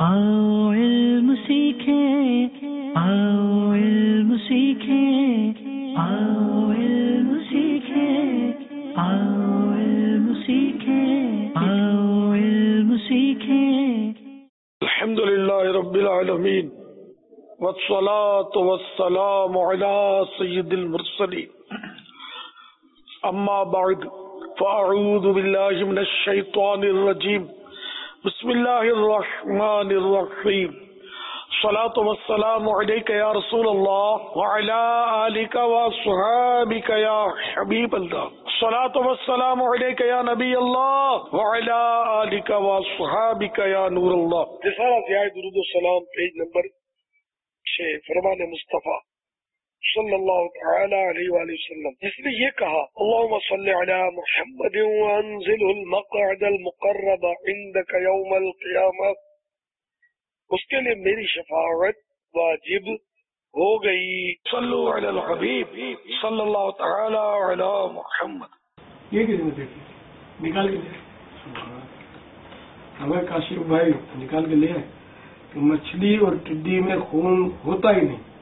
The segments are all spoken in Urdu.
آؤ علم سیکھیں، آؤ علم سیکھیں، آؤ علم سیکھیں، آؤ علم سیکھیں، آؤ علم سیکھیں۔ الحمد للہ رب العالمین والصلاة والسلام علی سید المرسلین، اما بعد فاعوذ باللہ من الشیطان الرجیم، بسم اللہ الرحمن الرحیم، الصلاة والسلام علیک یا رسول اللہ وعلی آلک واصحابک یا حبیب اللہ، الصلاة والسلام علیک یا نبی اللہ وعلی آلک واصحابک یا نور اللہ۔ رسالہ ضیاء درود و سلام، پیج نمبر 6، فرمان مصطفیٰ صلی اللہ تعالی علیہ وآلہ وسلم، جس نے یہ کہا اللہم صلی علی محمد وانزلہ المقعد المقرب عندک یوم القیامہ، اس کے لیے میری شفاعت واجب ہو گئی۔ صلو علی الحبیب صلی اللہ تعالی علی محمد۔ یہ کسی نے دیکھی نکال کے لے ہمیں کاشف بھائی نکال کے لے آئے کہ مچھلی اور ٹڈی میں خون ہوتا ہی نہیں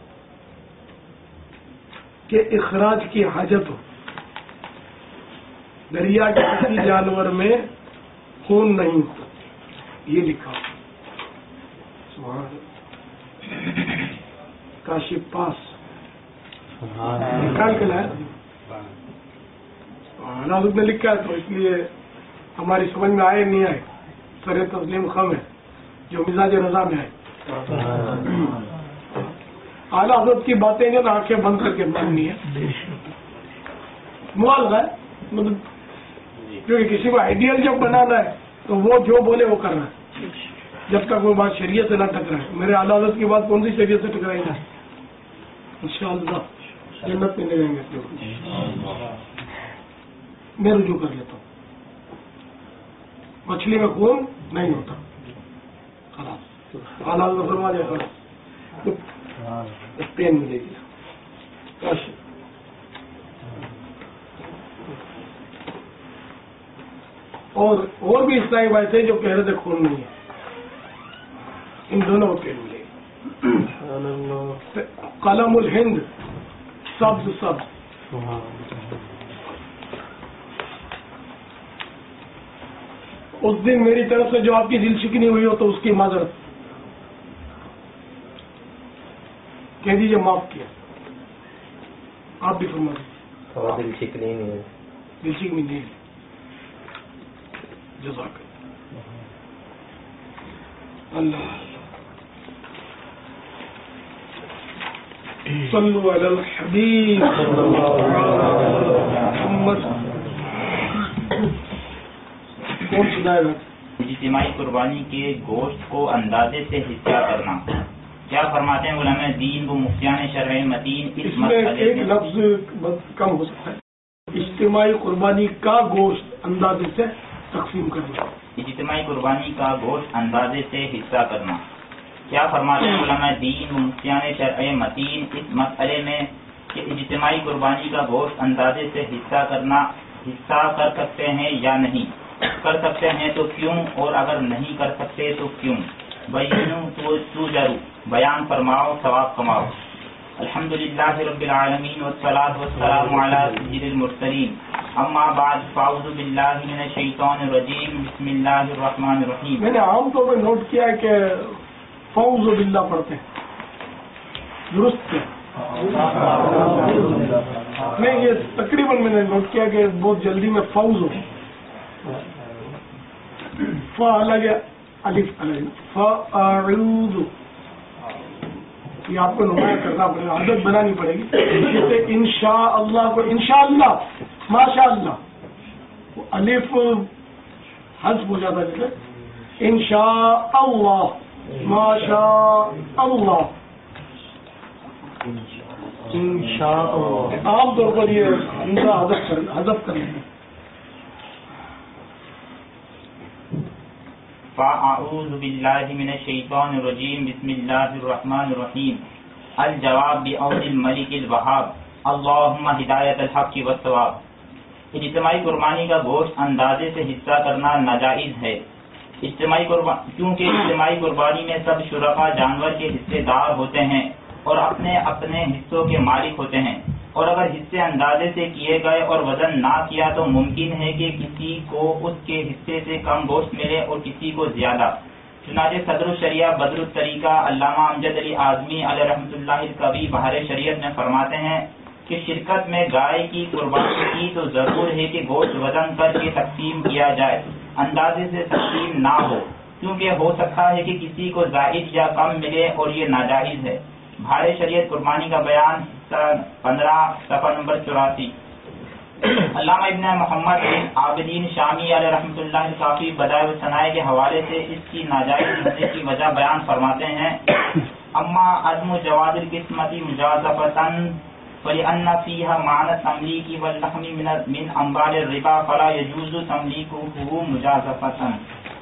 کہ اخراج کی حاجت ہو، دریا کے کسی جانور میں خون نہیں ہوتا، یہ لکھا کاشف پاس نکال کے لایا نازک نے لکھا ہے، تو اس لیے ہماری سمجھ میں آئے نہیں آئے، سر تسلیم خم ہے جو مزاج رضا میں آئے۔ اعلیٰ حضرت کی باتیں ہیں تو آنکھیں بند کر کے ماننی ہے، معاوضہ ہے، مطلب کیونکہ کسی کو آئیڈیل جب بنانا ہے تو وہ جو بولے وہ کرنا ہے، جب تک وہ بات شریعت سے نہ ٹکرائے۔ میرے اعلیٰ حضرت کی بات کون سی شریعت سے ٹکرائے گا؟ انشاءاللہ جنت میں لے جائیں گے۔ میں رجوع کر لیتا ہوں، مچھلی میں خون نہیں ہوتا، خلاص اعلیٰ حضرت فرما دیا خلاص پین ملے گی۔ اور بھی اسلائی بھائی تھے جو کہہ رہے تھے خون نہیں ہے، ان دونوں کو پین ملے گی۔ قلم الہند سبز سبز، اس دن میری طرف سے جو آپ کی دل شکنی ہوئی ہو تو اس کی معذرت کہہ دیجیے، معاف کیا۔ آپ بھی فرما دیجیے دل شکنی نہیں ہے، دل شکنی نہیں ہے، جزاک اللہ۔ صلو علی الحبیب محمد۔ کون سنائے گا؟ اجتماعی قربانی کے گوشت کو اندازے سے حصہ کرنا، کیا فرماتے ہیں علماء دین و مفتیان شرع متین اس میں ایک لفظ کم ہو سکتا ہے، اجتماعی قربانی کا گوشت اندازے سے تقسیم کرنا، اجتماعی قربانی کا گوشت اندازے سے حصہ کرنا، کیا فرماتے ہیں علماء دین و مفتیان شرع متین اس مسئلے میں کہ اجتماعی قربانی کا گوشت اندازے سے حصہ کر سکتے ہیں یا نہیں؟ کر سکتے ہیں تو کیوں، اور اگر نہیں کر سکتے تو کیوں؟ بینوا توجروا، بیان فرماؤ ثواب کماؤ۔ الحمدللہ رب العالمین والصلاة والسلام علی سید المرسلین، اما بعد فاعوذ باللہ من الشیطان الرجیم، بسم اللہ الرحمن الرحیم۔ میں نے عام طور پر نوٹ کیا ہے کہ فوز باللہ پڑھتے ہیں، درست ہے؟ نہیں، یہ تقریباً میں نے نوٹ کیا کہ بہت جلدی میں فوز ہو، فا الگ الف الگ، فاعوذ، یہ آپ کو نمایاں کرنا پڑے گا، عادت بنانی پڑے گی۔ جیسے انشاءاللہ کو انشاءاللہ، ماشاءاللہ، وہ الف حذف ہو جاتا ہے، جیسے انشاءاللہ، ماشاءاللہ، انشاءاللہ، عام طور پر یہ حمزہ حذف کریں گے۔ فاعوذ باللہ من الشیطان الرجیم، بسم اللہ الرحمن الرحیم۔ الجواب بعون الملک الوہاب، اللہم ہدایت الحق والثواب۔ اجتماعی قربانی کا گوشت اندازے سے حصہ کرنا ناجائز ہے، کیونکہ اجتماعی قربانی میں سب شرکا جانور کے حصے دار ہوتے ہیں اور اپنے اپنے حصوں کے مالک ہوتے ہیں، اور اگر حصے اندازے سے کیے گئے اور وزن نہ کیا تو ممکن ہے کہ کسی کو اس کے حصے سے کم گوشت ملے اور کسی کو زیادہ۔ چنانچہ صدر الشریعہ بدر الطریقہ علامہ امجد علی اعظمی علیہ رحمۃ اللہ کبھی بہار شریعت میں فرماتے ہیں کہ شرکت میں گائے کی قربانی کی تو ضرور ہے کہ گوشت وزن کر کے تقسیم کیا جائے، اندازے سے تقسیم نہ ہو، کیونکہ ہو سکتا ہے کہ کسی کو زائد یا کم ملے اور یہ ناجائز ہے۔ بہار شریعت قربانی کا بیان 15 صفحہ نمبر 84۔ علامہ ابن محمد بن عابدین شامی علیہ رحمۃ اللہ کافی بدائع الثناء کے حوالے سے اس کی ناجائز ہونے کی وجہ بیان فرماتے ہیں، اما عدم جواز القسمت مجازفتاً فلأن فيها معنى التمليك واللحم من اموال الربا فلا يجوز تمليكه مجازفتاً۔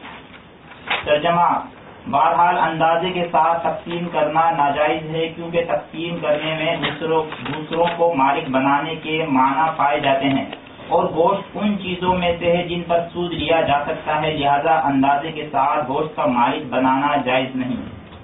ترجمہ: بہرحال اندازے کے ساتھ تقسیم کرنا ناجائز ہے، کیونکہ تقسیم کرنے میں دوسروں کو مالک بنانے کے معنی پائے جاتے ہیں، اور گوشت ان چیزوں میں سے ہے جن پر سود لیا جا سکتا ہے، لہذا اندازے کے ساتھ گوشت کا مالک بنانا جائز نہیں۔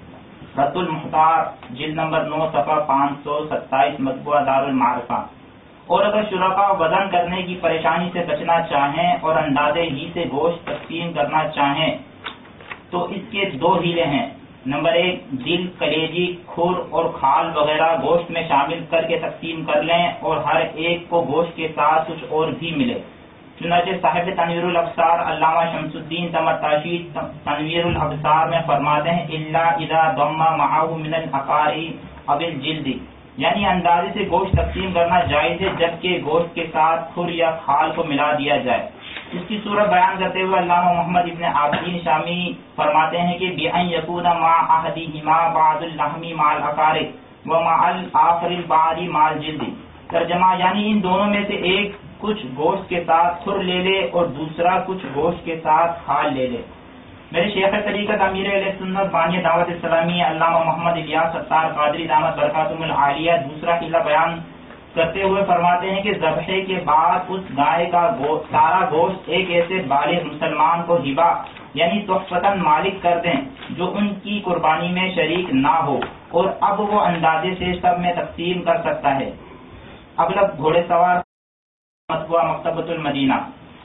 رد المختار جلد نمبر 9 صفحہ 527 مطبوعہ دار المعرفہ۔ اور اگر شرکا وزن کرنے کی پریشانی سے بچنا چاہیں اور اندازے ہی سے گوشت تقسیم کرنا چاہیں تو اس کے 2 ہیلے ہیں۔ نمبر 1، دل، کلیجی، کھر اور کھال وغیرہ گوشت میں شامل کر کے تقسیم کر لیں اور ہر ایک کو گوشت کے ساتھ کچھ اور بھی ملے۔ چنانچہ صاحب تنویر الابصار علامہ شمس الدین تمرتاشی تنویر الابصار میں فرماتے ہیں الا اذا ضم معه من العقار اب الجلد، یعنی اندازے سے گوشت تقسیم کرنا جائز ہے جبکہ گوشت کے ساتھ کھر یا کھال کو ملا دیا جائے۔ اس کی صورت بیان کرتے ہوئے علامہ محمد ابن عابدین شامی فرماتے ہیں کہ بأن يكون مع احدهما بعض اللحم مع العقار ومع الاخر البعض مع الجلد۔ ترجمہ: یعنی ان دونوں میں سے ایک کچھ گوشت کے ساتھ کھر لے لے اور دوسرا کچھ گوشت کے ساتھ کھال لے لے۔ میرے شیخ طریقت امیر اہل سنت بانی دعوت اسلامی علامہ محمد الیاس ستار قادری دامت برکاتہم العالیہ دوسرا قلعہ بیان کرتے ہوئے فرماتے ہیں کہ ذبح کے بعد اس گائے کا سارا گوشت ایک ایسے بالغ مسلمان کو ہبہ یعنی تحفتاً مالک کر دیں جو ان کی قربانی میں شریک نہ ہو، اور اب وہ اندازے سے سب میں تقسیم کر سکتا ہے۔ اغلب گھوڑے سوار مطبوعہ مکتبۃ المدینہ۔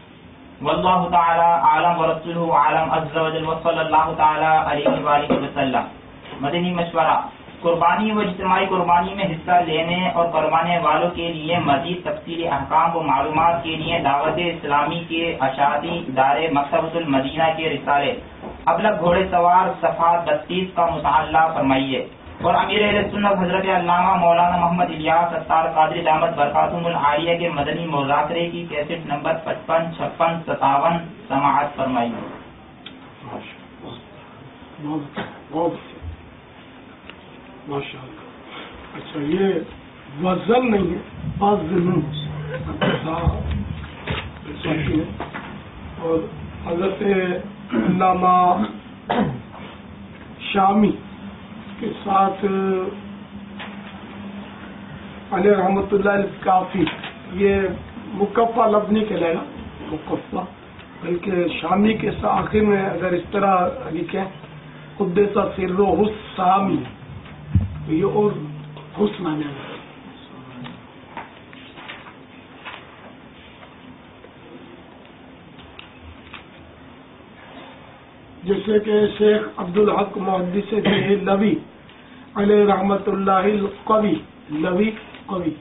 واللہ تعالی عالم ورسولہ عالم عز وجل وصلی اللہ تعالی علیہ وآلہ وسلم۔ مدنی مشورہ: قربانی و اجتماعی قربانی میں حصہ لینے اور کروانے والوں کے لیے مزید تفصیلی احکام و معلومات کے لیے دعوت اسلامی کے اشاعتی ادارے مکتبۃ المدینہ کے رسالے ابلغ گھوڑے سوار صفحہ 32 کا مطالعہ فرمائیے، اور امیر اہل سنت حضرت علامہ مولانا محمد الیاس ستار قادری دامت برکاتہم العالیہ کے مدنی مذاکرے کی کیسٹ نمبر 55، 56، 57 سماعت فرمائیے۔ ماشاء اللہ۔ اچھا، یہ وزن نہیں ہے، اور حضرت علامہ شامی کے ساتھ علیہ رحمۃ اللہ کافی، یہ مکفہ لفظ نہیں کہلائے گا مکفہ، بلکہ شامی کے آخر میں اگر اس طرح لکھیں قدس سرہ السامی تو یہ اور حسن آنے گا۔ جیسے کہ شیخ عبدالحق محدث لوی علیہ رحمت اللہ القوی، لوی قوی،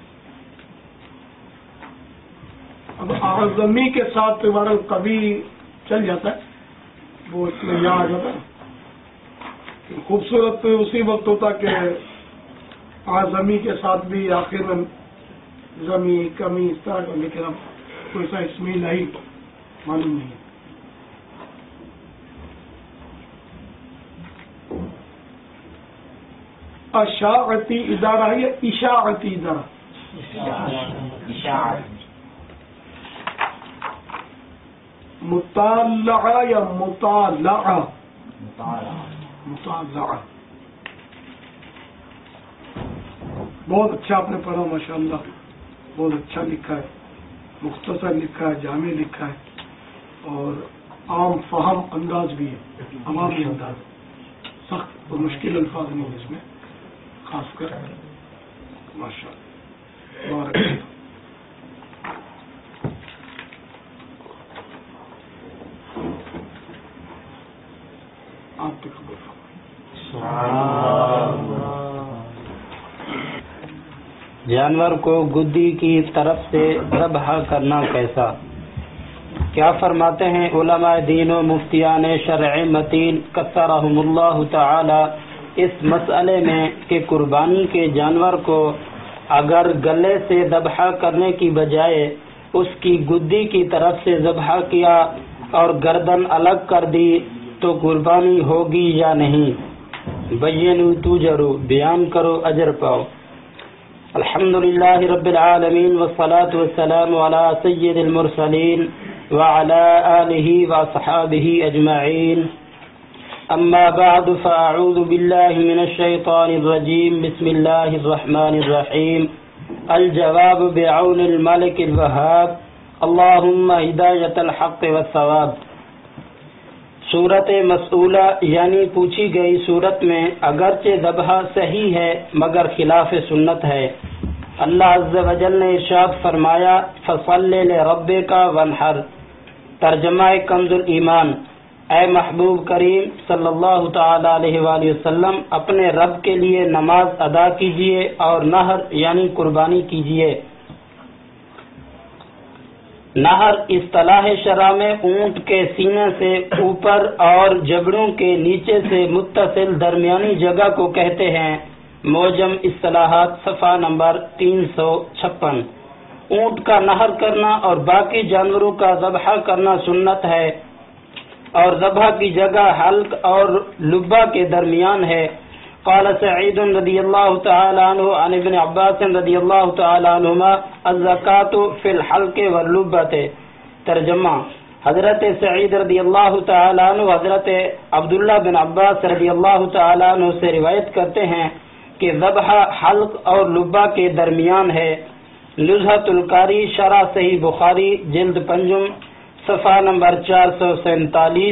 اب اعظمی کے ساتھ ہمارا کبھی چل جاتا ہے، وہ اس میں یہاں آ جاتا ہے۔ خوبصورت اسی وقت ہوتا کہ اعظمی کے ساتھ بھی آخر میں زمی کمی اس طرح کا، لیکن اب کوئی سا اس میں نہیں معلوم نہیں ہے۔ اشاعتی ادارہ یا اشاعتی ادارہ؟ مطالعہ یا مطالعہ؟ مطالعہ۔ بہت اچھا آپ نے پڑھا ماشاءاللہ، بہت اچھا لکھا ہے، مختصر لکھا ہے، جامع لکھا ہے، اور عام فہم انداز بھی ہے، عوامی انداز، سخت اور مشکل الفاظ نہیں ہیں اس میں، خاص کر ماشاء اللہ۔ آپ کی خبر جانور کو گدی کی طرف سے ذبح کرنا کیسا؟ کیا فرماتے ہیں علماء دین و مفتیان شرع متین کثرہم اللہ تعالی اس مسئلے میں کہ قربانی کے جانور کو اگر گلے سے ذبح کرنے کی بجائے اس کی گدی کی طرف سے ذبح کیا اور گردن الگ کر دی تو قربانی ہوگی یا نہیں؟ بینوا توجروا، بیان کرو اجر پاؤ۔ الحمدللہ رب العالمین والصلاة والسلام علی سید المرسلین وعلى آلہ وصحابہ اجمعین، اما بعد فاعوذ باللہ من الشیطان الرجیم، بسم اللہ الرحمن الرحیم۔ الجواب بعون الملک الوہاب، اللہم ہدایت الحق والثواب۔ صورت مسئولہ یعنی پوچھی گئی صورت میں اگرچہ ذبح صحیح ہے مگر خلاف سنت ہے۔ اللہ عز و جل نے ارشاد فرمایا فصل لربک وانحر، ترجمہ کنز الایمان، اے محبوب کریم صلی اللہ تعالی علیہ وآلہ وسلم اپنے رب کے لیے نماز ادا کیجیے اور نحر یعنی قربانی کیجیے۔ نہر اصطلاح شرع میں اونٹ کے سینے سے اوپر اور جبڑوں کے نیچے سے متصل درمیانی جگہ کو کہتے ہیں۔ معجم اصطلاحات صفحہ نمبر 356۔ اونٹ کا نہر کرنا اور باقی جانوروں کا ذبح کرنا سنت ہے، اور ذبح کی جگہ حلق اور لبہ کے درمیان ہے۔ قال سعید رضی اللہ تعالی عنہ عن ابن عباس رضی اللہ تعالی عنہما الزکاۃ فی الحلق واللبۃ۔ ترجمہ، حضرت سعید رضی اللہ تعالی عنہ حضرت عبداللہ بن عباس رضی اللہ تعالی عنہ سے روایت کرتے ہیں کہ ذبح حلق اور لبہ کے درمیان ہے۔ نزہۃ القاری شرح صحیح بخاری جلد پنجم صفحہ نمبر 447۔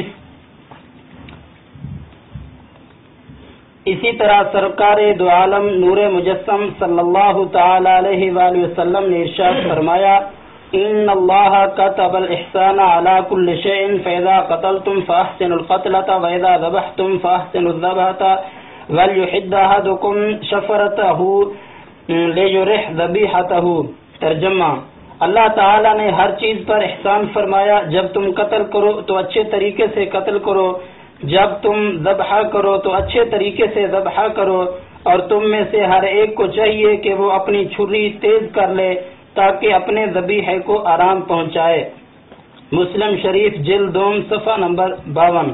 اسی طرح سرکار دو عالم نور مجسم صلی اللہ تعالی علیہ وآلہ وسلم نے ارشاد فرمایا ان اللہ کتب الاحسان علی کل شیء فاذا قتلتم فاحسنوا القتلۃ واذا ذبحتم فاحسنوا الذبحۃ وليحد احدکم شفرتہ لیرح ذبیحتہ۔ ترجمہ، اللہ تعالی نے ہر چیز پر احسان فرمایا، جب تم قتل کرو تو اچھے طریقے سے قتل کرو، جب تم ذبح کرو تو اچھے طریقے سے ذبح کرو، اور تم میں سے ہر ایک کو چاہیے کہ وہ اپنی چھری تیز کر لے تاکہ اپنے ذبیحے کو آرام پہنچائے۔ مسلم شریف جلد دوم صفحہ نمبر 52۔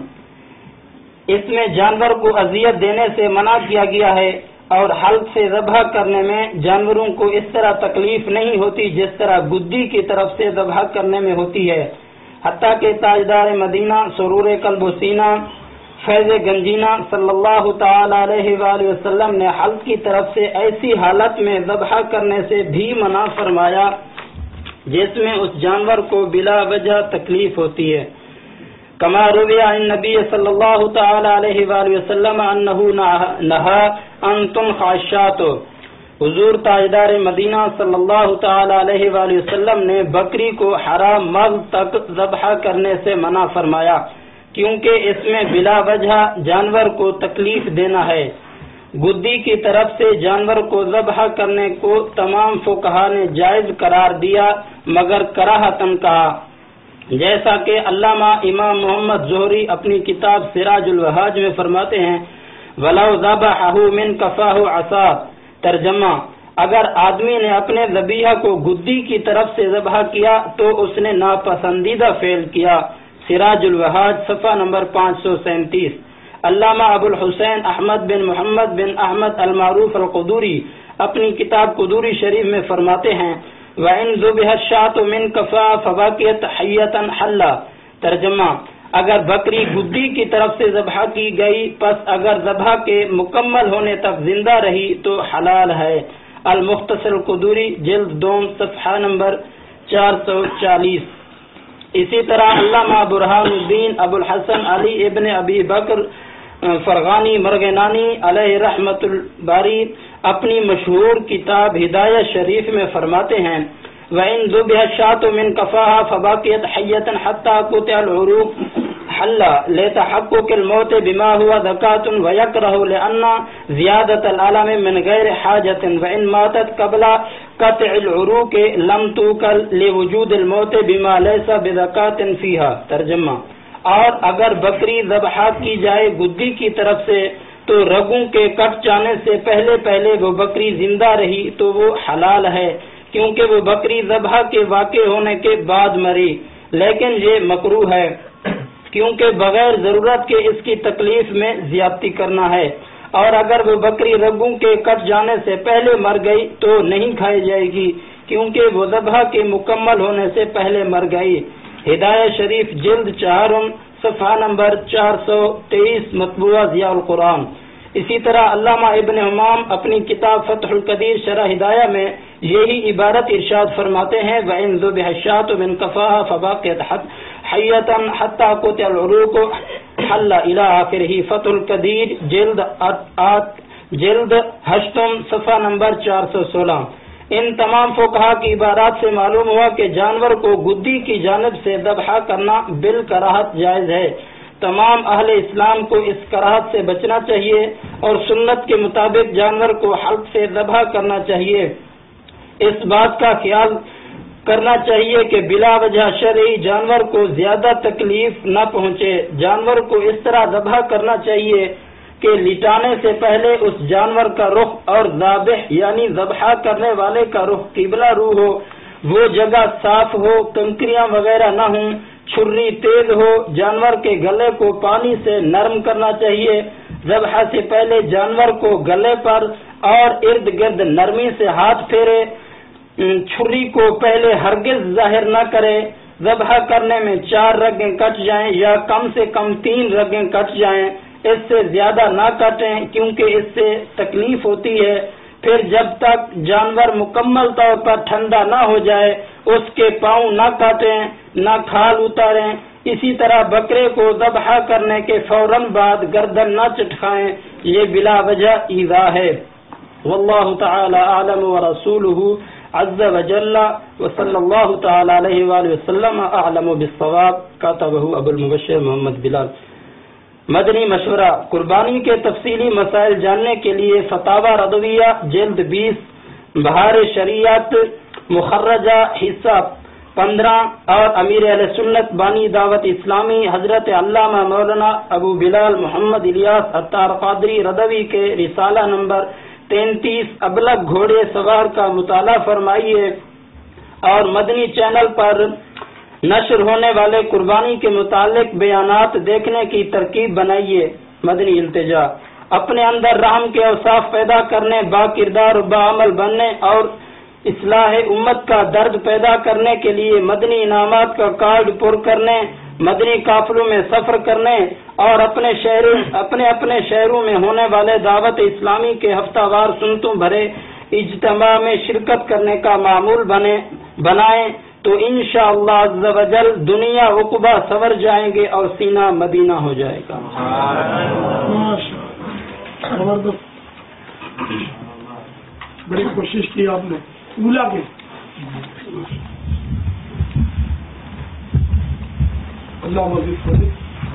اس میں جانور کو اذیت دینے سے منع کیا گیا ہے، اور حلق سے ذبح کرنے میں جانوروں کو اس طرح تکلیف نہیں ہوتی جس طرح گدی کی طرف سے ذبح کرنے میں ہوتی ہے۔ حتیٰ کہ تاجدار مدینہ سرور قلب و سینہ فیض گنجینہ صلی اللہ تعالی علیہ وآلہ وسلم نے حلق کی طرف سے ایسی حالت میں ذبح کرنے سے بھی منع فرمایا جس میں اس جانور کو بلا وجہ تکلیف ہوتی ہے۔ کما روی عن نبی صلی اللہ تعالی علیہ وآلہ وسلم انہ نہا ان تنخع الشاۃ، حضور تاجدار مدینہ صلی اللہ تعالی علیہ وآلہ وسلم نے بکری کو حرام مغز تک ذبح کرنے سے منع فرمایا، کیونکہ اس میں بلا وجہ جانور کو تکلیف دینا ہے۔ گدی کی طرف سے جانور کو ذبح کرنے کو تمام فقہا نے جائز قرار دیا مگر کراہتن کہا، جیسا کہ علامہ امام محمد زہری اپنی کتاب سراج الوہاج میں فرماتے ہیں وَلَوْ ذَبَحَهُ مِنْ كَفَاهُ عَصَا۔ ترجمہ، اگر آدمی نے اپنے ذبیحہ کو گدی کی طرف سے ذبح کیا تو اس نے ناپسندیدہ فعل کیا۔ سراج الوہاج صفحہ نمبر 537۔ علامہ ابو الحسین احمد بن محمد بن احمد المعروف القدوری اپنی کتاب قدوری شریف میں فرماتے ہیں وَإِنْ ذُبِحَ الشَّاةُ مِنْ كَفَاهُ فَبَقِيَتْ حَيَّةً حَلَّ۔ ترجمہ، اگر بکری گدی کی طرف سے ذبح کی گئی پس اگر ذبح کے مکمل ہونے تک زندہ رہی تو حلال ہے۔ المختصر قدوری جلد دوم صفحہ نمبر 440۔ اسی طرح علامہ برہان الدین ابو الحسن علی ابن ابی بکر فرغانی مرغنانی علیہ رحمت الباری اپنی مشہور کتاب ہدایہ شریف میں فرماتے ہیں وَإِن ذُبِحَ الشَّاةُ مِن كَفَاهَا فَبَقِيَتْ حَيَّةً حَتَّى قُطِعَ الْعُرُوقُ حَلَّ لِتَحَقُّقِ الْمَوْتِ بِمَا هُوَ ذَكَاةٌ وَيَكْرَهُ لِأَنَّ زِيَادَةَ الْأَلَمِ مِنْ غَيْرِ حَاجَةٍ وَإِن مَاتَتْ قَبْلَ قَطْعِ الْعُرُوقِ لَمْ تُوكَلْ لِوُجُودِ الْمَوْتِ بِمَا لَيْسَ بِذَكَاةٍ فِيهَا۔ ترجمہ: اور اگر بکری ذبح کی جائے گدی کی طرف سے تو رگوں کے کٹ جانے سے پہلے پہلے وہ بکری زندہ رہی تو وہ حلال ہے، کیونکہ وہ بکری ذبح کے واقع ہونے کے بعد مری، لیکن یہ مکروہ ہے کیونکہ بغیر ضرورت کے اس کی تکلیف میں زیادتی کرنا ہے، اور اگر وہ بکری رگوں کے کٹ جانے سے پہلے مر گئی تو نہیں کھائی جائے گی کیونکہ وہ ذبح کے مکمل ہونے سے پہلے مر گئی۔ ہدایہ شریف جلد 4 صفحہ نمبر 423 مطبوعہ ضیاء القرآن۔ اسی طرح علامہ ابن حمام اپنی کتاب فتح القدیر شرح ہدایہ میں یہی عبارت ارشاد فرماتے ہیں وَإِن ذُبِحَ الشَّاةُ مِن كَفَاهَا فَبَقِيَتْ حَيَّةً حَتَّى قُطِعَ الْعُرُوقُ حَلَّ إِلَى آخِرِهِ۔ فتح القدیر جلد 8 صفحہ نمبر 416۔ ان تمام فقہا کی عبارات سے معلوم ہوا کہ جانور کو گدی کی جانب سے ذبح کرنا بالکراہت جائز ہے۔ تمام اہل اسلام کو اس کراہت سے بچنا چاہیے اور سنت کے مطابق جانور کو حلق سے ذبح کرنا چاہیے۔ اس بات کا خیال کرنا چاہیے کہ بلا وجہ شرعی جانور کو زیادہ تکلیف نہ پہنچے۔ جانور کو اس طرح ذبح کرنا چاہیے کہ لٹانے سے پہلے اس جانور کا رخ اور ذابح یعنی ذبح کرنے والے کا رخ قبلہ رو ہو، وہ جگہ صاف ہو، کنکریاں وغیرہ نہ ہوں، چھری تیز ہو۔ جانور کے گلے کو پانی سے نرم کرنا چاہیے۔ ذبح سے پہلے جانور کو گلے پر اور ارد گرد نرمی سے ہاتھ پھیرے۔ چھری کو پہلے ہرگز ظاہر نہ کرے۔ ذبح کرنے میں 4 رگیں کٹ جائیں یا کم سے کم 3 رگیں کٹ جائیں، اس سے زیادہ نہ کاٹیں کیونکہ اس سے تکلیف ہوتی ہے۔ پھر جب تک جانور مکمل طور پر ٹھنڈا نہ ہو جائے اس کے پاؤں نہ کاٹیں، نہ کھال اتاریں۔ اسی طرح بکرے کو ذبح کرنے کے فوراً بعد گردن نہ چٹکائیں، یہ بلا وجہ ایذا ہے۔ واللہ تعالی اعلم ورسولہ عز وجل وصلی اللہ تعالی علیہ وآلہ وسلم اعلم بالصواب۔ کاتبہ ابو المبشر محمد بلال۔ مدنی مشورہ: قربانی کے تفصیلی مسائل جاننے کے لیے فتاوی رضویہ جلد 20 بہار شریعت مخرجہ حصہ 15 اور امیر اہل سنت بانی دعوت اسلامی حضرت علامہ مولانا ابو بلال محمد الیاس عطار قادری رضوی کے رسالہ نمبر 33 ابلغ گھوڑے سوار کا مطالعہ فرمائیے اور مدنی چینل پر نشر ہونے والے قربانی کے متعلق بیانات دیکھنے کی ترکیب بنائیے۔ مدنی التجا: اپنے اندر رحم کے اوصاف پیدا کرنے، با کردار و باعمل بننے اور اصلاح امت کا درد پیدا کرنے کے لیے مدنی انعامات کا کارڈ پر کرنے، مدنی قافلوں میں سفر کرنے اور اپنے شہروں میں ہونے والے دعوت اسلامی کے ہفتہ وار سنتوں بھرے اجتماع میں شرکت کرنے کا معمول بنائیں تو انشاءاللہ عز و جل دنیا عقبہ سنور جائیں گے اور سینہ مدینہ ہو جائے گا۔ بڑی کوشش کی آپ نے اولا کے اللہ مزید۔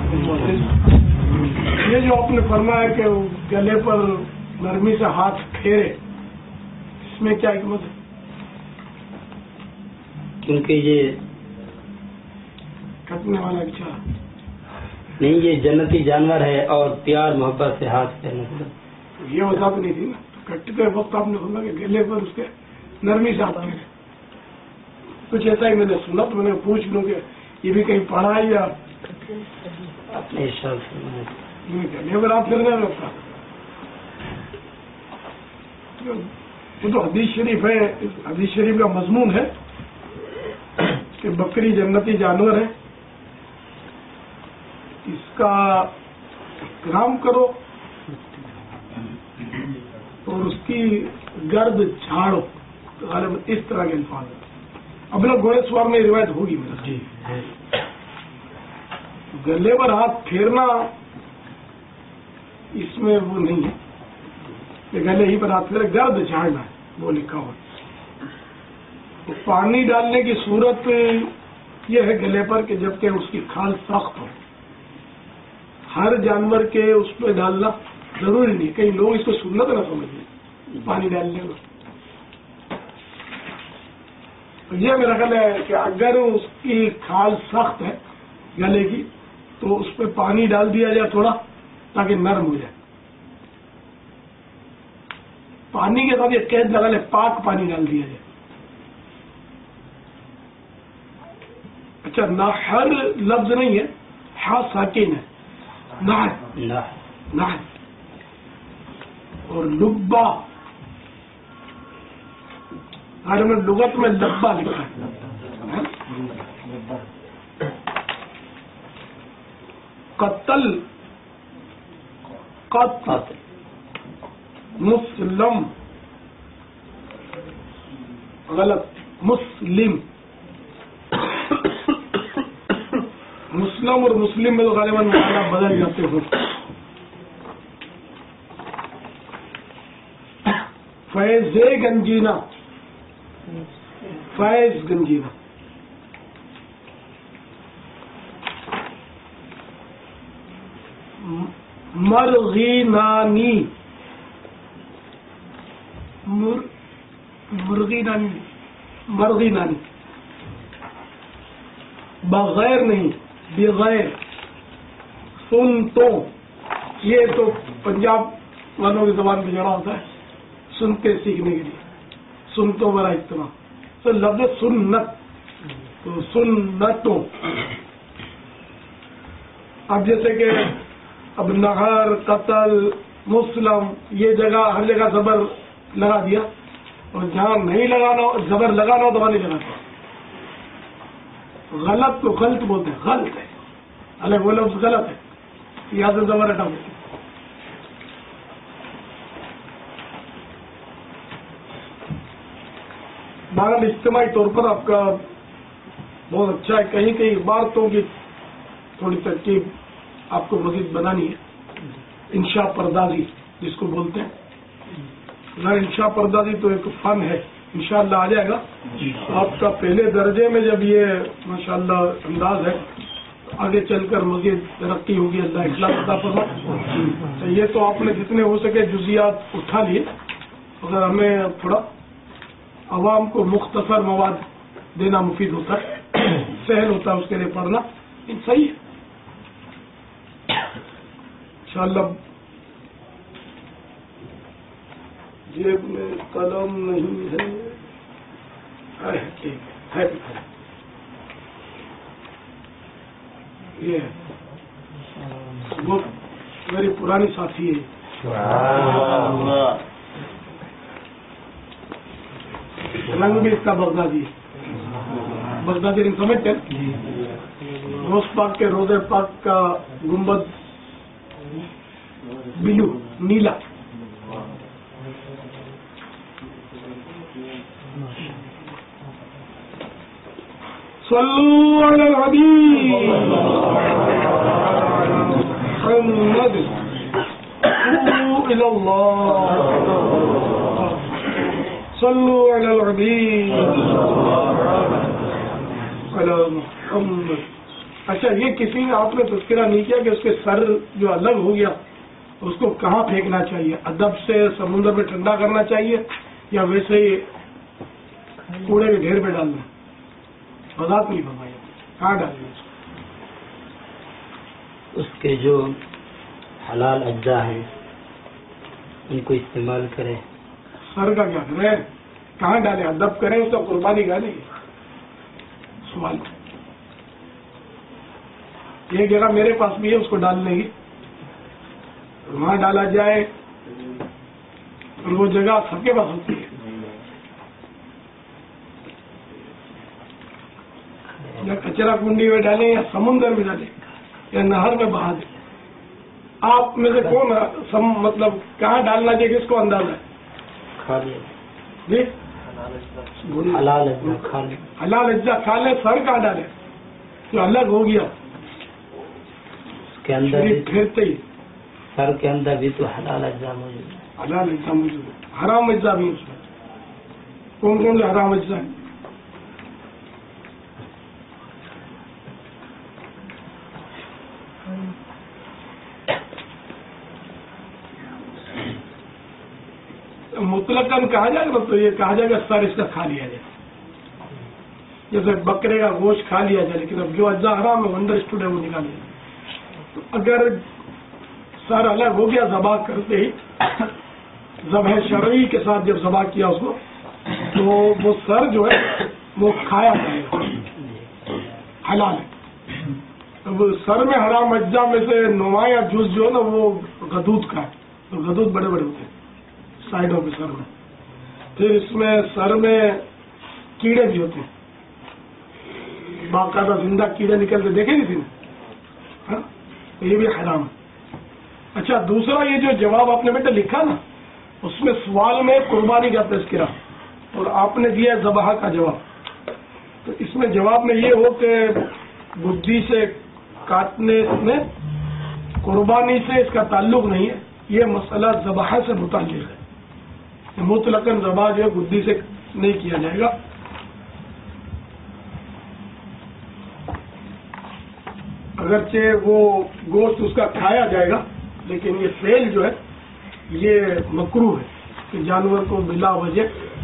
یہ جو آپ نے فرمایا کہ گلے پر نرمی سے ہاتھ پھیرے، اس میں کیا حکمت ہے؟ کیونکہ یہ کٹنے والا اچھا نہیں، یہ جنتی جانور ہے اور پیار محبت سے ہاتھ پھیرنے کا یہ وضاحت نہیں تھی نا۔ کٹتے وقت آپ نے سنا کہ گلے پر اس کے نرمی سے ہاتھ پھیرے، کچھ ایسا ہی میں نے سنا تو میں نے پوچھ لوں کہ یہ بھی کہیں پڑھا ہے یا اپنے ارشاد گلے پر ہاتھ پھیرنے لگتا۔ یہ تو حدیث شریف ہے، حدیث شریف کا مضمون ہے کہ بکری جنتی جانور ہے، اس کا احترام کرو اور اس کی گرد جھاڑو، غالباً اس طرح کے الفاظ ہیں۔ ابلغ گھوڑے سوار میں روایت ہوگی میرا جی، گلے پر ہاتھ پھیرنا اس میں وہ نہیں ہے کہ گلے ہی پر ہاتھ پھیرے، گرد جھاڑنا ہے وہ لکھا ہوا. تو پانی ڈالنے کی صورت یہ ہے گلے پر کہ جبکہ اس کی کھال سخت ہو. ہر جانور کے اس پہ ڈالنا ضروری نہیں. کئی لوگ اس کو سنت نہ سمجھیں پانی ڈالنے میں. تو یہ میرا خیال ہے کہ اگر اس کی کھال سخت ہے گلے کی تو اس پہ پانی ڈال دیا جائے تھوڑا تاکہ نرم ہو جائے. پانی کے ساتھ یہ قید لگا لے پاک پانی ڈال دیا جائے. اچھا نہر لفظ نہیں ہے، ہا ساکن ہے، نہر نہر. اور لبا میں لغت میں لبا لکھا ہے. قتل قتل مسلم غلط، مسلم مسلم اور مسلم میں تو غالباً معنی بدل جاتے ہو. فیض گنجینا، فیض گنجینا. مرغینانی، مرغینانی، مرغینانی. بغیر نہیں، بغیر. سن تو، یہ تو پنجاب والوں کی زبان پہ جڑا ہوتا ہے سنتے سیکھنے کے لیے. سن تو برا اجتماع. تو لفظ سنت، تو سنتوں. اب جیسے کہ اب نہر، قتل، مسلم، یہ جگہ ہر جگہ زبر لگا دیا، اور جہاں نہیں لگانا ہو زبر لگانا ہو تو وہاں نہیں لگاتا. غلط تو غلط بولتے ہیں، غلط ہے، الگ وہ لفظ غلط ہے، یہاں سے زبر ہٹا دیتے. بہرحال اجتماعی طور پر آپ کا بہت اچھا ہے. کہیں کہیں عبارتوں کی تھوڑی ترکیب آپ کو مزید بنانی ہے. انشاء پردازی جس کو بولتے ہیں، انشاء پردازی تو ایک فن ہے، انشاءاللہ آ جائے گا. آپ کا پہلے درجے میں جب یہ ماشاءاللہ انداز ہے، آگے چل کر مزید ترقی ہوگی. اللہ اخلاص عطا فرمائے. یہ تو آپ نے جتنے ہو سکے جزیات اٹھا لیے. اگر ہمیں تھوڑا عوام کو مختصر مواد دینا مفید ہوتا ہے، سہل ہوتا ہے اس کے لیے پڑھنا، صحیح ہے. انشاءاللہ جیب میں قلم نہیں ہے، یہ وہ میری پرانی ساتھی ہے. رنگ بھی اس کا بغدادی ہے. بغدادی رنگ سمجھتے ہیں؟ روز پاک کے روزے پاک کا گنبد بلو نیلا. صلوا علی الحبیب محمد الی اللہ. صلوا علی الحبیب علی محمد. اچھا یہ کسی نے آپ نے تذکرہ نہیں کیا کہ اس کے سر جو الگ ہو گیا اس کو کہاں پھینکنا چاہیے؟ ادب سے سمندر میں ٹھنڈا کرنا چاہیے یا ویسے ہی کوڑے کے ڈھیر پہ ڈالنا؟ وضاحت نہیں فرمائی. کہاں ڈالنا؟ اس کے جو حلال اجزاء ہیں ان کو استعمال کرے. سر کا کیا کرے؟ کہاں ڈالے؟ ادب کریں اس کا قربانی ڈالیں گے. سوال یہ جگہ میرے پاس بھی ہے، اس کو ڈالنے کی وہاں ڈالا جائے، اور وہ جگہ سب کے پاس ہوتی ہے. یا کچرا کنڈی میں ڈالیں یا سمندر میں ڈالیں یا نہر میں بہا دیں. آپ میں سے کون مطلب کہاں ڈالنا چاہیے؟ کس کو اندازہ ہے؟ جی حلال اجزاء حلال اجزاء کھا لیں. سر کہاں ڈالیں جو الگ ہو گیا؟ کے اندر شریف پھیرتے ہی سر کے اندر بھی تو حلال اجزاء موجود ہے. حلال اجزاء موجود ہے, حرام اجزاء بھی اس میں. کون کون سے حرام اجزاء ہیں؟ مطلقاً کہا جائے گا تو یہ کہا جائے گا سر اس کا کھا لیا جائے, جیسے بکرے کا گوشت کھا لیا جائے, لیکن اب جو اجزاء حرام ہے انڈر اسٹوڈ ہے وہ نکال لیا. تو اگر سر الگ ہو گیا ذبح کرتے ہی, ذبح شرعی کے ساتھ جب ذبح کیا اس کو, تو وہ سر جو ہے وہ کھایا جائے گا, حلال ہے. اب سر میں حرام اجزاء میں سے نمایاں جز جو ہے نا وہ غدود کا ہے. تو غدود بڑے بڑے ہوتے ہیں سائڈوں کے سر میں. پھر اس میں سر میں کیڑے بھی ہوتے ہیں, باقاعدہ زندہ کیڑے نکلتے دیکھے نہیں تھی, یہ بھی حرام ہے. اچھا دوسرا یہ جو جواب آپ نے بیٹا لکھا نا, اس میں سوال میں قربانی کا تذکرہ اور آپ نے دیا ذبح کا جواب. تو اس میں جواب میں یہ ہو کہ بدھی سے کاٹنے میں قربانی سے اس کا تعلق نہیں ہے, یہ مسئلہ ذبح سے متعلق ہے. مطلقاً ذبح جو ہے بدھی سے نہیں کیا جائے گا. اگرچہ وہ گوشت اس کا کھایا جائے گا, لیکن یہ فعل جو ہے یہ مکروہ ہے کہ جانور کو بلا وجہ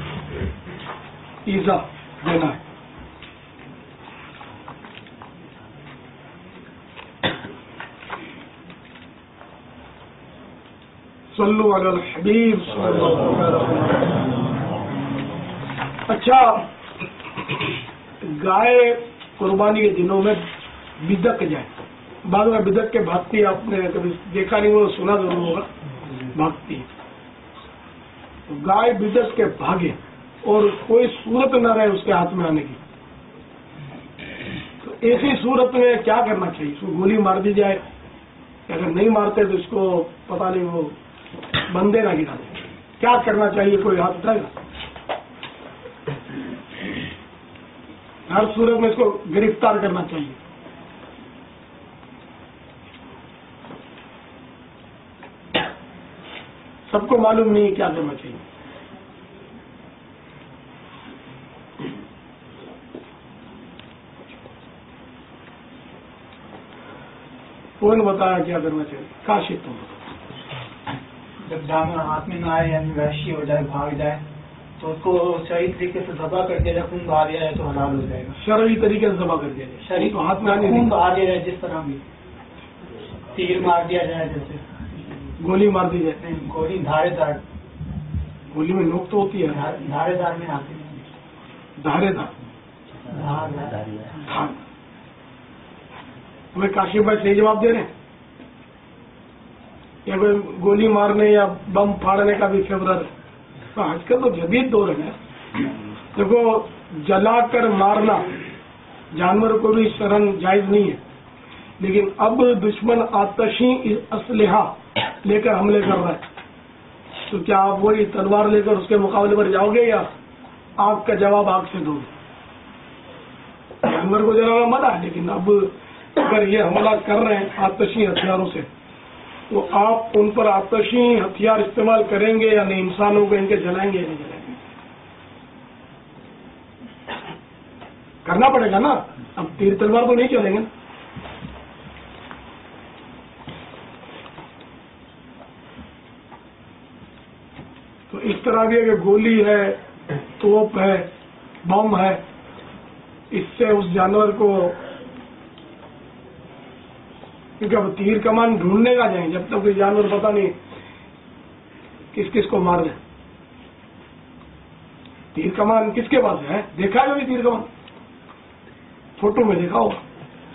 ایذا دینا ہے. صلو علی الحبیب صلی اللہ علیہ وسلم. اچھا گائے قربانی کے دنوں میں بدک جائے, بعد میں بدک کے بھاگتی, آپ نے کبھی دیکھا نہیں وہ سنا ضرور ہوگا, بھاگتی. گائے بدک کے بھاگے اور کوئی صورت نہ رہے اس کے ہاتھ میں آنے کی, تو ایسی صورت میں کیا کرنا چاہیے؟ اس کو گولی مار دی جائے, اگر نہیں مارتے تو اس کو پتہ نہیں وہ بندے نہ گرا دیں. کیا کرنا چاہیے؟ کوئی ہاتھ اٹھائے گا؟ ہر صورت میں اس کو گرفتار کرنا چاہیے. سب کو معلوم نہیں ہے کیا کرنا چاہیے. کون بتایا کیا کرنا چاہیے؟ کاشف تم بتاؤ. جب جانور ہاتھ میں نہ آئے یعنی وحشی ہو جائے, بھاگ جائے, تو اس کو صحیح طریقے سے ذبح کر دیا جائے, خون بہا دیا جائے تو حلال ہو جائے گا. شرعی طریقے سے ذبح کر دیا جائے, شرعی تو ہاتھ میں آنے خون نہیں, بہا دیا جائے, جس طرح بھی تیر مار دیا جائے, جیسے گولی مار دی جائے. نہیں, گولی دھارے دار, گولی میں نوک تو ہوتی ہے, دھارے دار میں آتی ہے, دھارے دار. دھار ہمیں کاشف بھائی صحیح جواب دے رہے ہیں, یا کوئی گولی مارنے یا بم پھاڑنے کا بھی فیورر ہے؟ تو آج کل تو جدید دور ہے. دیکھو جلا کر مارنا جانور کو بھی شرن جائز نہیں ہے, لیکن اب دشمن آتشی اسلحہ لے کر حملے کر رہا ہے, تو کیا آپ وہی تلوار لے کر اس کے مقابلے پر جاؤ گے یا آگ کا جواب آگ سے دو گے؟ جانور کو جلانا منع ہے, لیکن اب اگر یہ حملہ کر رہے ہیں آتشی ہتھیاروں سے, تو آپ ان پر آتشی ہتھیار استعمال کریں گے یا نہیں؟ انسانوں کو ان کے جلائیں گے یا نہیں جلائیں گے؟ کرنا پڑے گا نا. اب تیر تلوار تو نہیں چلیں گے نا. تو اس طرح بھی اگر گولی ہے, توپ ہے, بم ہے, اس سے اس جانور کو, کیونکہ اب تیر کمان ڈھونڈنے کا جائیں جب تک کوئی جانور پتہ نہیں کس کس کو مار دیں. تیر کمان کس کے پاس ہے؟ دیکھا ہے کبھی تیر کمان؟ فوٹو میں دیکھا ہوگا.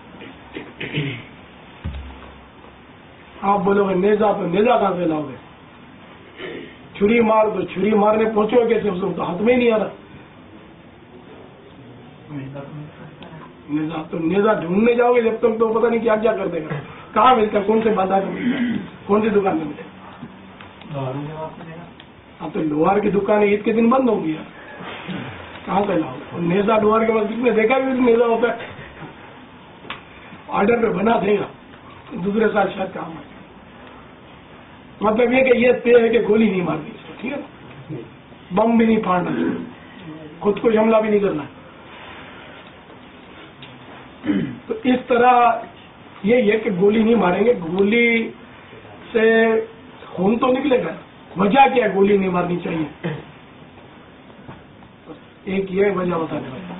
آپ بولو گے نیزا, تو نیزا کہاں سے لاؤ گے؟ چھری مار, تو چھری مارنے پہنچو کیسے؟ اس کو تو ہاتھ میں ہی نہیں آ رہا. نیزا تو نیزا ڈھونڈنے جاؤ گے جب تک تو پتہ نہیں کیا کیا کر دے گا. کہاں ملتا ہے؟ کون سے بازار میں ملتا ہے؟ کون سی دکان میں ملے گا؟ اب تو لوہار کی دکان عید کے دن بند ہوگی یار, کہاں سے لاؤ؟ نیزا لوہار کے پاس کس نے دیکھا کہ نیزا ہوتا ہے؟ آرڈر پہ بنا دے گا, دوسرے سال شاید کام آئے. مطلب یہ کہ یہ طے ہے کہ گولی نہیں مارنی، ٹھیک ہے، بم بھی نہیں پھاڑنا، خود کو حملہ بھی نہیں کرنا. تو اس طرح یہ کہ گولی نہیں ماریں گے. گولی سے خون تو نکلے گا، وجہ کیا ہے گولی نہیں مارنی چاہیے؟ ایک یہ وجہ بتانے والا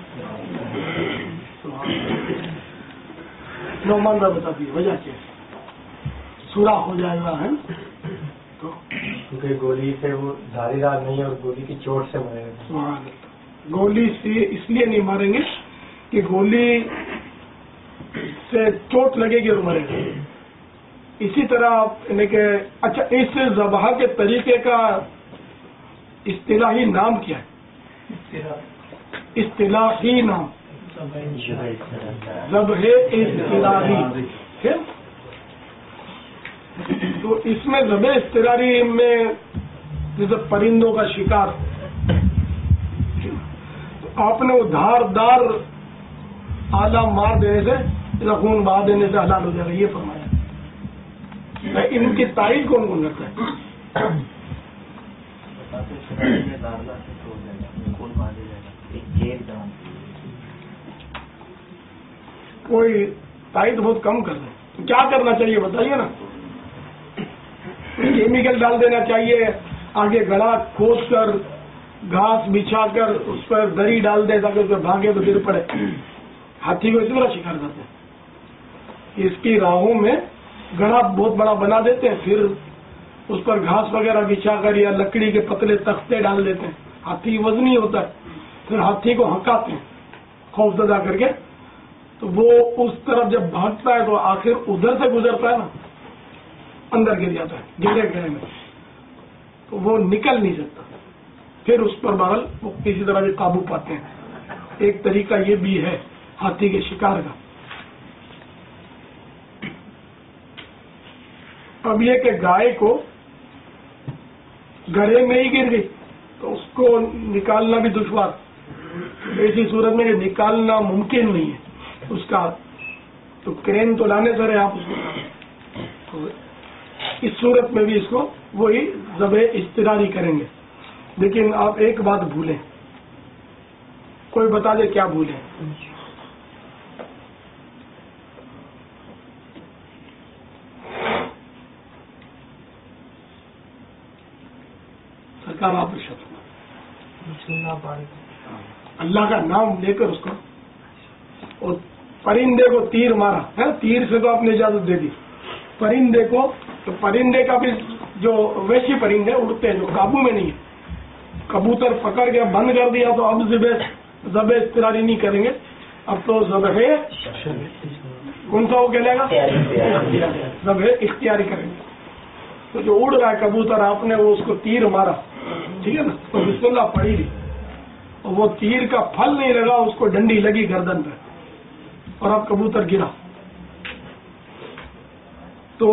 نعمان میں بتا دیے وجہ کیا ہے. سوراخ ہو جائے گا ہے تو کیونکہ گولی سے وہ دھاری دار نہیں ہے اور گولی کی چوٹ سے مرے گا. گولی سے اس لیے نہیں ماریں گے کہ گولی سے چوٹ لگے گی اور مرے گا. اسی طرح یعنی کہ اچھا اس ذبح کے طریقے کا اصطلاحی نام کیا ہے؟ اصطلاحی نام ذبح اضطراری. تو اس میں ذبح اضطراری میں جیسے پرندوں کا شکار، تو آپ نے وہ دھاردار آلہ مار دینے سے خون بہا دینے سے حلال ہو جائے گا، یہ فرمایا. ان کی تائید کون کون کرتا ہے؟ کوئی تائید بہت کم کر دیں تو کیا کرنا چاہیے بتائیے نا. کیمیکل ڈال دینا چاہیے، آگے گلا کھود کر گھاس بچھا کر اس پر دری ڈال دے تاکہ اس پر بھاگے تو گر پڑے. ہاتھی کو اس طرح شکار کرتے ہیں، اس کی راہوں میں گڑھا بہت بڑا بنا دیتے ہیں، پھر اس پر گھاس وغیرہ بچھا کر یا لکڑی کے پتلے تختے ڈال دیتے ہیں. ہاتھی وزنی ہوتا ہے، پھر ہاتھی کو ہکاتے ہیں خوف زدہ کر کے، تو وہ اس طرف جب بھاگتا ہے تو آخر ادھر سے گزرتا ہے نا، اندر گر جاتا ہے گہرے گہرے میں، تو وہ نکل نہیں سکتا. پھر اس پر بہرحال وہ کسی طرح سے قابو پاتے ہیں. ایک طریقہ یہ بھی ہے ہاتھی کے شکار کا. اب یہ کہ گائے کو گڑھے میں ہی گر گئی تو اس کو نکالنا بھی دشوار، ایسی صورت میں کہ نکالنا ممکن نہیں ہے اس کا، تو کرین تو لانے سے رہے آپ اس کو. تو اس صورت میں بھی اس کو وہی ذبح اضطراری کریں گے. لیکن آپ ایک بات بھولیں، کوئی بتا دے کیا بھولیں؟ سرکار آپ اللہ کا نام لے کر اس کو، اور پرندے کو تیر مارا ہے، تیر سے تو آپ نے اجازت دے دی. پرندے کو، تو پرندے کا بھی جو ویسی پرندے اڑتے ہیں جو قابو میں نہیں ہے، کبوتر پکڑ کے بند کر دیا تو اب ذبح اضطراری نہیں کریں گے، اب تو ذبح کون سا وہ کہلے گا؟ ذبح اختیاری کریں گے. تو جو اڑ رہا ہے کبوتر، آپ نے وہ اس کو تیر مارا، ٹھیک ہے نا، تو بسم اللہ پڑھی لی، اور وہ تیر کا پھل نہیں لگا، اس کو ڈنڈی لگی گردن پہ اور اب کبوتر گرا، تو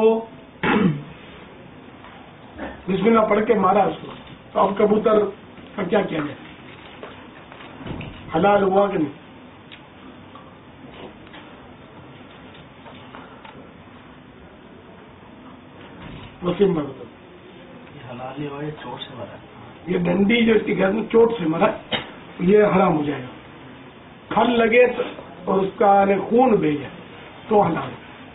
بسم اللہ پڑھ کے مارا اس کو، تو اب کبوتر کا کیا کیا جائے؟ حلال ہوا کہ نہیں؟ وسیم بھائی بتا. حلال ہوا یا چوٹ سے مرا؟ یہ ڈنڈی جو اس کی گردن چوٹ سے مرا یہ حرام ہو جائے گا. پھل لگے اور اس کا خون بھیجے تو حلال.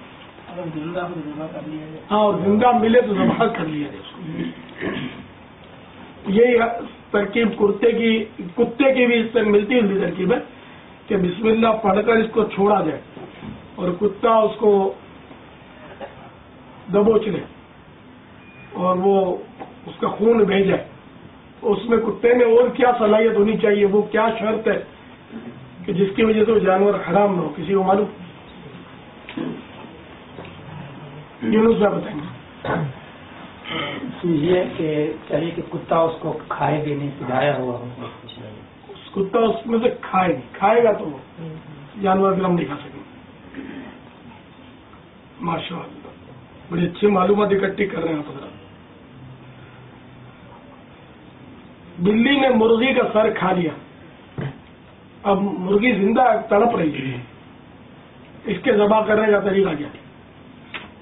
ہاں، اور زندہ ملے تو ذبح کر لیا جائے اس کو. یہی ترکیب کتے کی بھی اس سے ملتی ہوئی ترکیب ہے کہ بسم اللہ پڑھ کر اس کو چھوڑا جائے اور کتا اس کو دبوچ لے اور وہ اس کا خون بھیجے. اس میں کتے میں اور کیا صلاحیت ہونی چاہیے، وہ کیا شرط ہے کہ جس کی وجہ سے وہ جانور حرام نہ ہو، کسی کو معلوم؟ یونس صاحب بتائیں گے. یہ کہ چاہیے کہ کتا اس کو کھائے بھی نہیں، سجایا ہوا ہو. کتا اس میں سے کھائے گا تو جانور بھی ہم نہیں کھا سکیں. ماشاء اللہ، بڑی اچھی معلومات اکٹھی کر رہے ہیں آپ. بلی نے مرغی کا سر کھا لیا، اب مرغی زندہ تڑپ رہی ہے، اس کے ذبح کرنے کا طریقہ کیا؟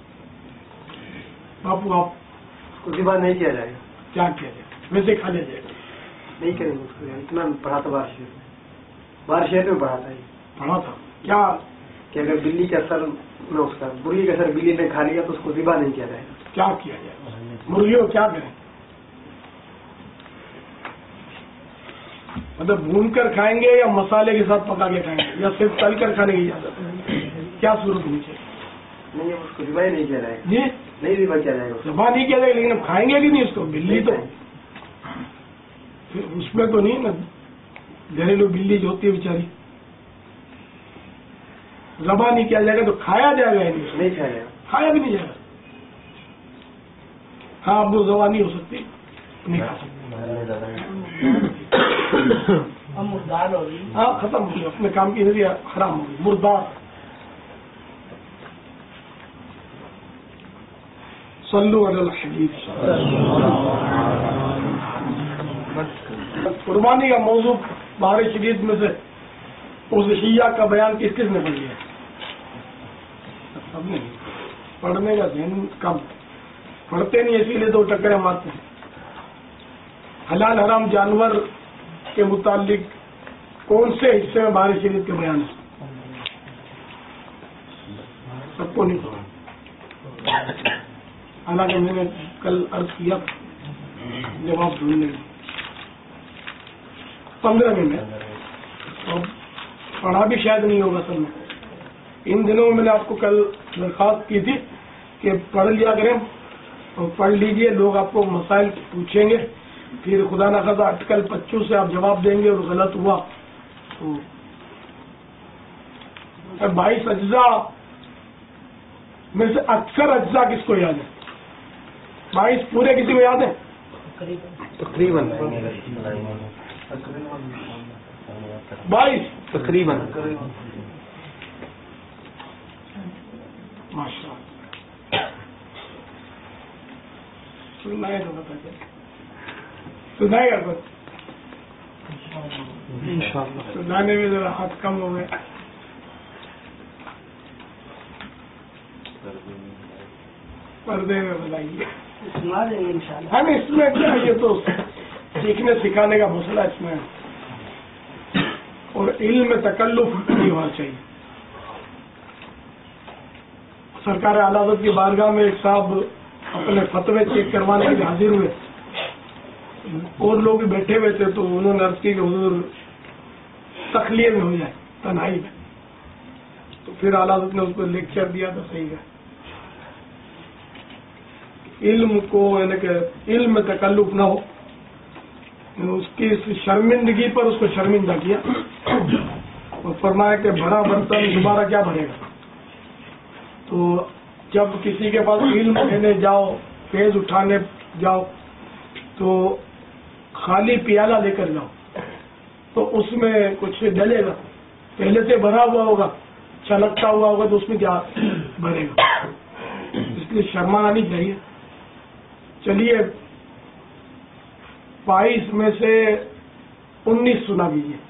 बापू आप उसको ज़िबा नहीं किया जाएगा। क्या किया जाए? वैसे खा लिया जाएगा? नहीं करेंगे उसको, इतना पढ़ा था बाहर शहर में पढ़ा था, पढ़ा था क्या कि अगर बिल्ली का सर न उसका मुर्गी का सर बिल्ली ने खा लिया तो उसको ज़िबा नहीं किया जाएगा। क्या किया जाए? मुर्गी को क्या करें? मतलब भून कर खाएंगे या मसाले के साथ पका के खाएंगे या सिर्फ तल कर खाने की इजाजत है? क्या सूरत होनी चाहिए? नहीं, उसको ज़िबा ही नहीं किया जाएगा। जी नहीं ज़िबा किया जाएगा, ज़िबा नहीं किया जाएगा, लेकिन हम खाएंगे भी नहीं उसको। बिल्ली तो फिर उसमें तो नहीं ना, घरेलू बिल्ली जो होती है बेचारी, ज़बा नहीं किया जाएगा तो खाया जाएगा ही नहीं? नहीं खाया जाएगा, खाया भी नहीं जाएगा। हाँ, अब वो ज़बा नहीं हो सकती, नहीं खा सकते। मुर्दार हो गई। हाँ, खत्म हो गई, अपने काम की नजरिया हराम हो गई, मुर्दार। सल्लु अलल हबीब। कुर्बानी का मौजू बाहर शरीयत में से उज़हिया का बयान किस किस ने पढ़ लिया? सबने। पढ़ने का ध्यान कम, पढ़ते नहीं, इसीलिए तो टक्करें मारते हैं। हलाल हराम जानवर के मुतालिक कौन से हिस्से में बाहर शरीयत के बयान है? सबको नहीं पता। हालांकि मैंने कल अर्ज किया जवाब ढूंढने में 15 मिनट, और पढ़ा भी शायद नहीं होगा सब में। इन दिनों में मैंने आपको कल दरखास्त की थी कि पढ़ लिया करें, और पढ़ लीजिए, लोग आपको मसाइल पूछेंगे, फिर खुदा न खासा अटकल पच्चू से आप जवाब देंगे और गलत हुआ तो 22 अज्जा में से अक्सर अज्जा किसको याद है? 22 पूरे किसी को याद है? तकरीबन 22 तकरीबन। माशाअल्लाह। सुनाए तो बता क्या सुनाएगा कुछ? इंशाअल्लाह सुनाने में जरा हाथ कम हो गए। पर्दे में बुलाइए, सुना देंगे इंशाल्लाह। हम इसमें क्या, ये तो सीखने सिखाने का मसला इसमें है, और इल्म में तकल्लुफ नहीं होना चाहिए। सरकार आला हज़रत की बारगाह में एक साहब अपने फतवे चेक करवाने के लिए हाजिर हुए, और लोग भी बैठे हुए थे, तो उन्होंने अर्ज की कि हुजूर तखलिए में हो जाए, तन्हाई में। तो फिर आला हज़रत ने उसको लेक्चर दिया तो सही है, इल्म को यानी कि इल्म में तकल्लुफ न हो, उसकी इस शर्मिंदगी पर उसको शर्मिंदा किया और फरमाया कि भरा बर्तन दोबारा क्या भरेगा। तो जब किसी के पास इल्म लेने जाओ, फेज उठाने जाओ, तो खाली प्याला लेकर जाओ, तो उसमें कुछ डलेगा, पहले से भरा हुआ होगा, छलकता हुआ होगा, तो उसमें क्या भरेगा? इसलिए शर्माना नहीं चाहिए। चलिए 22 में से 19 सुना दीजिए।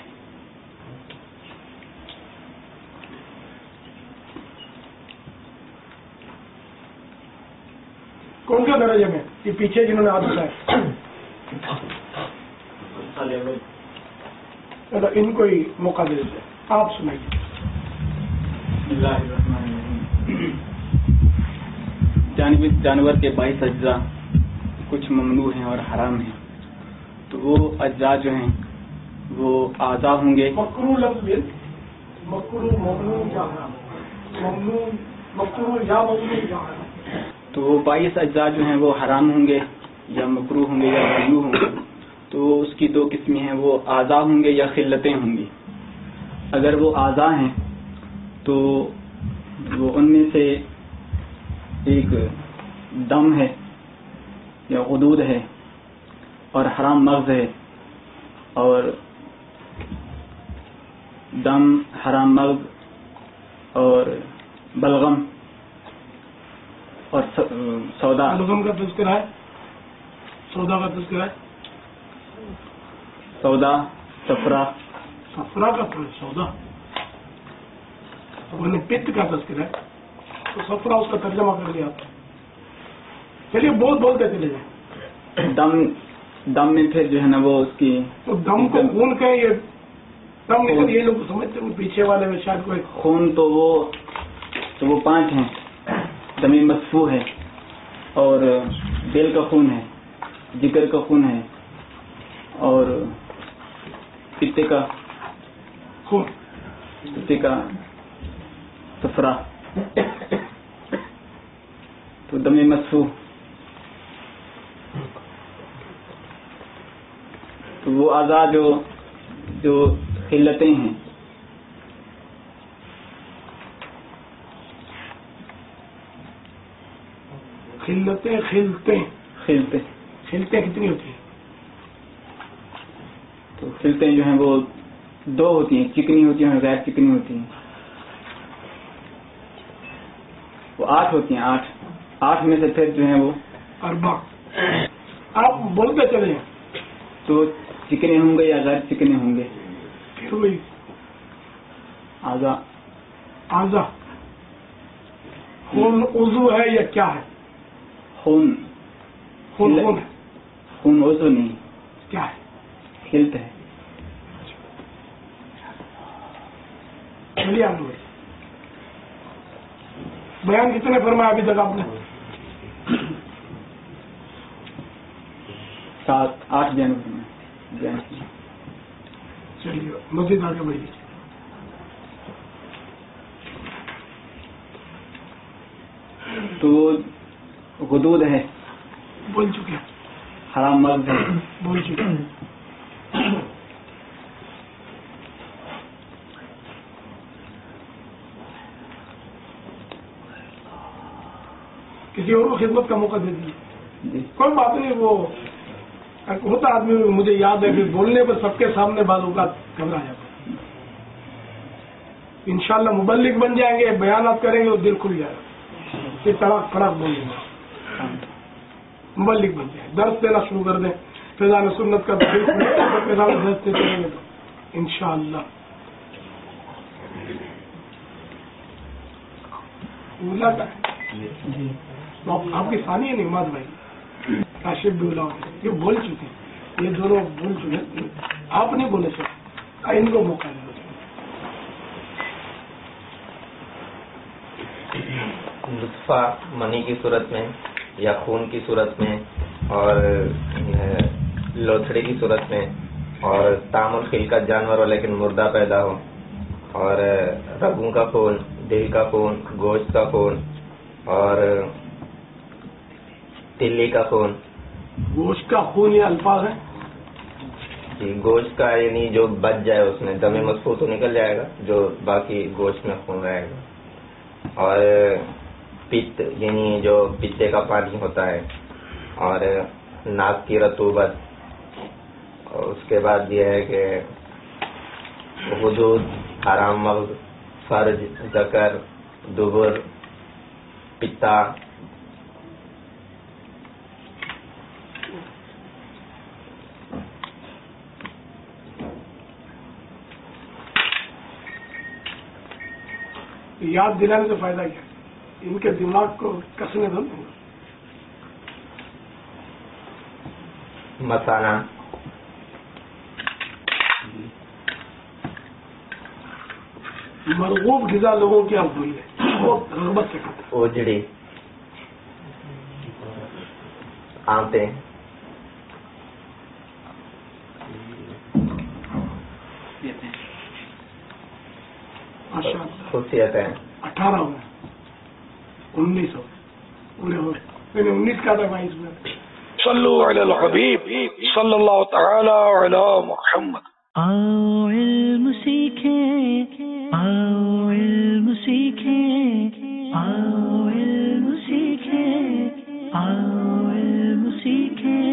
कौन से दर्जे में? ये पीछे जिन्होंने हाथ उठाया, चलो इनको ही मौका दे देते, आप सुनाइए। जानवर के 22 अज्जा कुछ ममनू हैं और हराम हैं। तो वो अज्जा जो हैं वो आज़ा होंगे। मकरू लफ्ज़ मकरू ममनू या हराम, ममनू मकरू या ममनू या हराम। तो वो 22 अज्जा जो हैं वो हराम होंगे या मकरू होंगे या ममनू होंगे। तो उसकी 2 किस्में हैं, वो आज़ा होंगे या खिल्लतें होंगी। अगर वो आज़ा हैं तो वो उनमें से एक दम है या हुदूद है और हराम मग़ज़ है, और दम, हराम मग़ज़ और बलगम और सौदा। बलगम का तज़किरा है, सौदा का तज़किरा है, सौदा सफरा का सौदा, तो मैंने पित्त का तज़किरा है, तो सफरा उसका तर्जमा कर दिया आपने। چلیے بولتے چلے جائیں. دم میں پھر جو ہے نا وہ اس کی تو دم کو خون کہیں, یہ دم نکل, یہ لوگ سمجھتے ہیں پیچھے والے میں شاید کوئی خون تو وہ 5 ہیں. دم مسفوح ہے, اور دل کا خون ہے, جگر کا خون ہے, اور پتے کا خون, پتے کا صفرا. تو دم مسفوح تو وہ اعضاء جو خلتیں ہیں, خلتیں کتنی ہوتی ہیں؟ تو خلتیں جو ہیں وہ 2 ہوتی ہیں, چکنی ہوتی ہیں اور غیر چکنی ہوتی ہیں. وہ 8 ہوتی ہیں. 8 میں سے پھر جو ہیں وہ اربع. آپ بولتے چلے ہیں تو چکنے ہوں گے یا غیر چکنے ہوں گے. پھر وہی اعضاء خون عضو ہے یا کیا ہے؟ خون عضو نہیں, کیا ہے؟ خلط ہے. چلیے آپ بیان کتنے فرمایا ابھی تک آپ نے؟ 7-8 بیان. چلیے مزید آگے بڑھیے. تو غدود ہے, بول چکے, حرام مرض ہے, بول چکے. کسی اور کو خدمت کا موقع دے دیجیے. کوئی بات نہیں, وہ ہوتا آدمی. مجھے یاد ہے کہ بولنے پر سب کے سامنے بعض اوقات گھبرا جاتا ہے. انشاءاللہ مبلغ بن جائیں گے, بیانات کریں گے, وہ دل کھل جائے گا. یہ کڑک بولیں گے, مبلغ بن جائے, درس دینا شروع کر دیں. فیضان سنت کا دل درس دیتے رہیں گے تو انشاءاللہ. آپ کی ثانی ہے نعمت بھائی, کاشف بھی اولا, یہ بول چکے, یہ دونوں بول چکے. آپ نہیں بولے سر, ان کو موقع دیں. نطفہ منی کی صورت میں یا خون کی صورت میں اور لوتھڑی کی صورت میں, اور تعامل خلقت جانور ہو لیکن مردہ پیدا ہو, اور رگوں کا خون, دل کا خون, گوشت کا خون اور تلی کا خون. گوشت کا خون یہ الفاظ ہے جی, گوشت کا یعنی جو بچ جائے اس میں دم مسفوح تو نکل جائے گا, جو باقی گوشت میں خون رہے گا. اور پت یعنی جو پتے کا پانی ہوتا ہے, اور ناک کی رطوبت. اور اس کے بعد یہ ہے کہ غدود, حرام مغز, فرج, ذکر, دبر, پتا. یاد دلانے سے فائدہ کیا؟ ان کے دماغ کو کسنے دو. مثانہ, مرغوب غذا لوگوں کی آپ ہوئی ہے, بہت رغبت سے کھاتے. اوجڑی, آنتے, خصوصیتیں. 18 ہو گئے, 19 ہو پورے ہو گئے. میں نے 19 کہا تھا بھائی اس میں. صلو علی الحبیب صلی اللہ تعالی علی محمد. آؤ علم سیکھیں, آؤ علم سیکھیں, آؤ علم سیکھیں, آؤ علم سیکھیں.